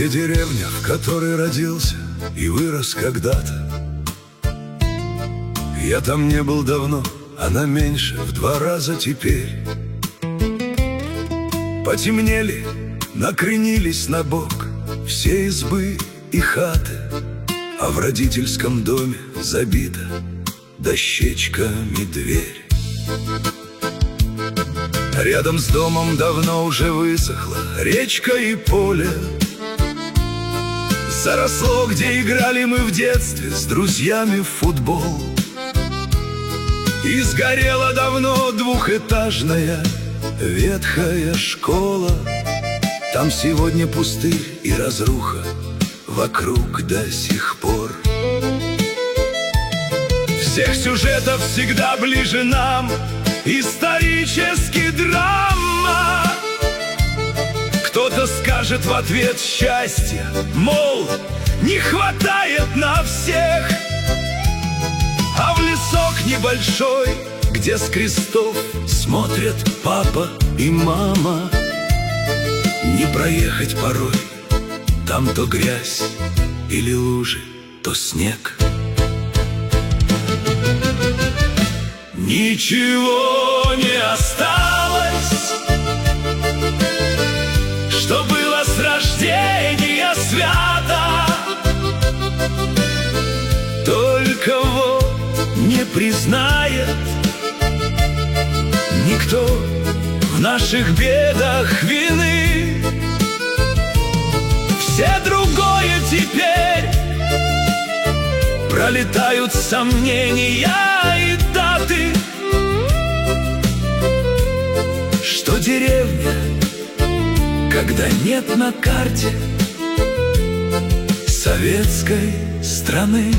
Где деревня, в которой родился и вырос когда-то? Я там не был давно, она меньше в 2 раза теперь. Потемнели, накренились на бок все избы и хаты, а в родительском доме забита дощечками дверь. Рядом с домом давно уже высохла речка и поле. Заросло, где играли мы в детстве с друзьями в футбол. И сгорела давно 2-этажная ветхая школа. Там сегодня пустырь и разруха вокруг до сих пор. Всех сюжетов всегда ближе нам исторический драма. Кто-то скажет в ответ счастье, мол, не хватает на всех. А в лесок небольшой, где с крестов смотрят папа и мама, не проехать порой, там то грязь или лужи, то снег. Ничего не осталось, что было с рождения свято. Только вот не признает никто в наших бедах вины. Все другое теперь пролетают сомнения и даты. Что деревня, когда нет на карте советской страны.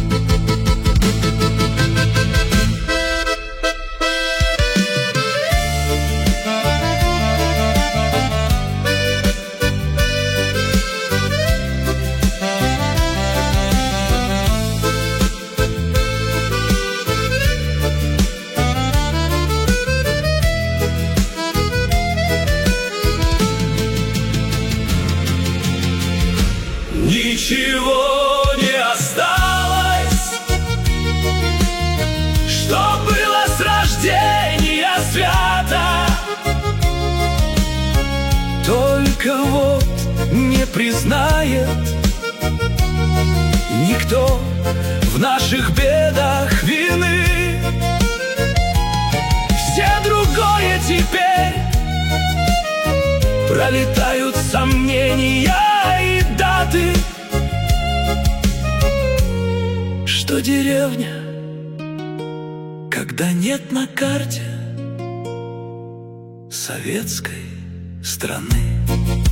Ничего не осталось, что было с рождения свято. Только вот не признает никто в наших бедах вины. Все другое теперь пролетают сомнения и даты. Что деревня, когда нет на карте советской страны.